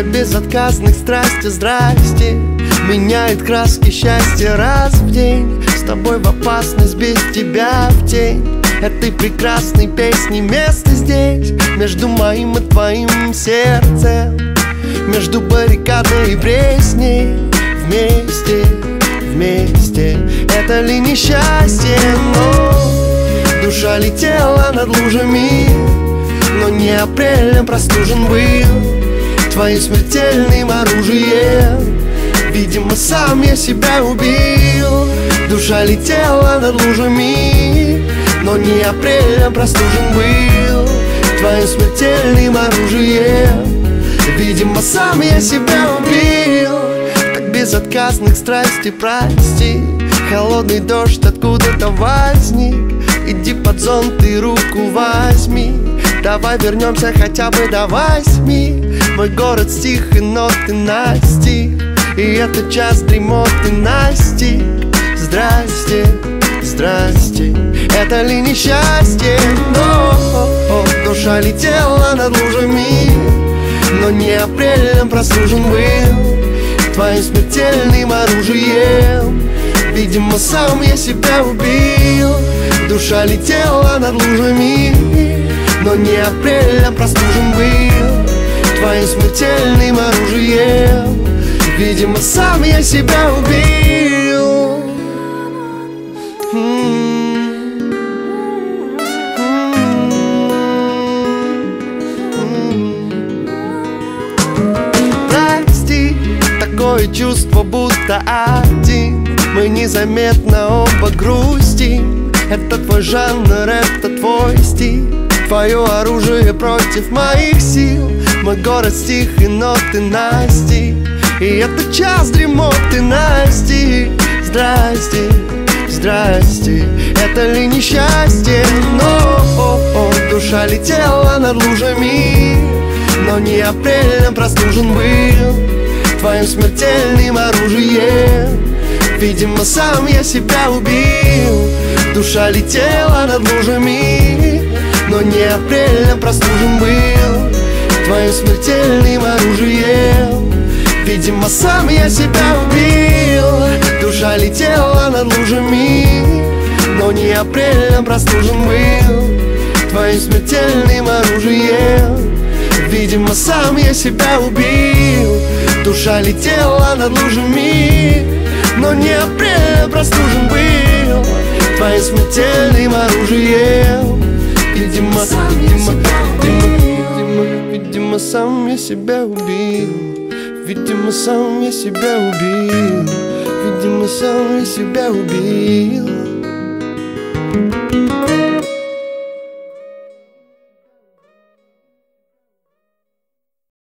Твои безотказных страсти, здрасте, меняет краски счастья раз в день. С тобой в опасность, без тебя в тень этой прекрасной песни место здесь. Между моим и твоим сердцем, между баррикадой и пресней. Вместе, вместе, это ли несчастье? Но душа летела над лужами, но не апрелем простужен был твоим смертельным оружием. Видимо, сам я себя убил. Душа летела над лужами, но не апрелем простужен был твоим смертельным оружием. Видимо, сам я себя убил. Так безотказных страстей прости. Холодный дождь откуда-то возник. Иди под зонт и руку возьми. Давай вернемся хотя бы до 8. Мой город стих и ноты настиг, и этот час дремоты настиг. Здрасте, здрасте, это ли несчастье? Но душа летела над лужами, но не апрелем простужен был твоим смертельным оружием. Видимо, сам я себя убил. Душа летела над лужами, но не апрелем простужен был твоим смертельным оружием. Видимо, сам я себя убил. Прости, такое чувство, будто один. Мы незаметно оба грустим. Это твой жанр, это твой стиль. Твое оружие против моих сил. Мой город стих и ноты настиг, и этот час дремоты настиг. Здрасте, здрасте, это ли несчастье? Но душа летела над лужами, но не апрелем простужен был твоим смертельным оружием. Видимо, сам я себя убил. Душа летела над лужами, но не апрелем простужен был твоим смертельным оружием. Видимо, сам я себя убил. Душа летела над лужами, но не апрелем простужен был твоим смертельным оружием. Видимо, сам я себя убил. Душа летела над лужами, но не апрелем простужен был твоим смертельным оружием. Видимо, видимо, сам я себя убил. Видимо, сам я себя убил. Видимо, сам я себя убил.